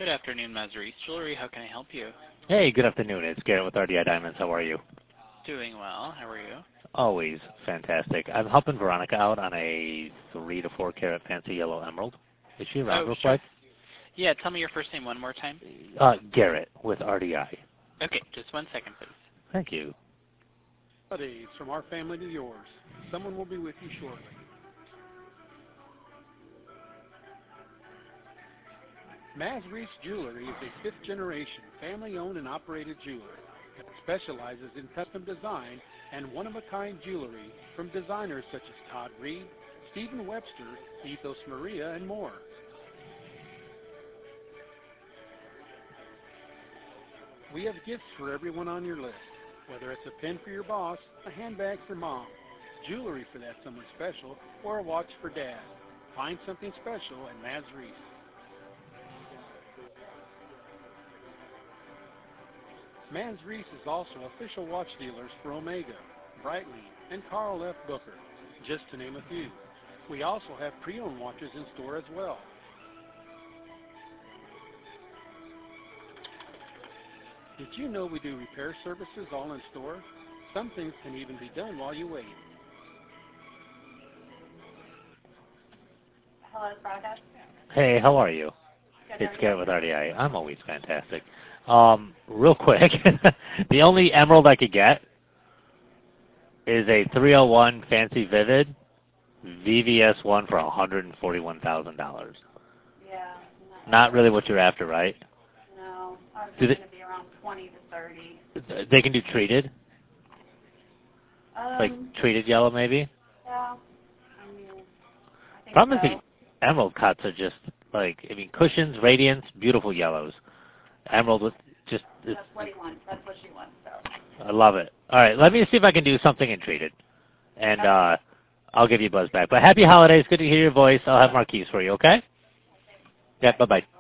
Good afternoon, Mazzarese Jewelry. How can I help you? Hey, good afternoon. It's Garrett with RDI Diamonds. How are you? Doing well. How are you? Always fantastic. I'm helping Veronica out on a 3 to 4 carat fancy yellow emerald. Is she around real quick? Yeah, tell me your first name one more time. Garrett with RDI. Okay, just 1 second, please. Thank you. Holidays from our family to yours. Someone will be with you shortly. Mazzarese Jewelry is a fifth-generation, family-owned and operated jeweler that specializes in custom design and one-of-a-kind jewelry from designers such as Todd Reed, Stephen Webster, Ethos Maria, and more. We have gifts for everyone on your list, whether it's a pin for your boss, a handbag for mom, jewelry for that someone special, or a watch for dad. Find something special at Mazzarese. Mazzarese is also official watch dealers for Omega, Breitling, and Carl F. Booker, just to name a few. We also have pre-owned watches in store as well. Did you know we do repair services all in store? Some things can even be done while you wait. Hello, Veronica. Hey, how are you? Good, It's Garrett with RDI. I'm always fantastic. Real quick, the only emerald I could get is a 301 Fancy Vivid VVS1 for $141,000. Yeah. Not really what you're after, right? No, I was going to be around 20 to 30. They can do treated? Like treated yellow, maybe? Yeah. I mean, I think Problem so. is the emerald cuts are just like, I mean, cushions, radiance, beautiful yellows. Emerald with just... That's what he wants. That's what she wants, so. I love it. All right, let me see if I can do something in treated. And I'll give you a buzz back. But happy holidays. Good to hear your voice. I'll have Marquise for you, okay? Yeah, bye-bye.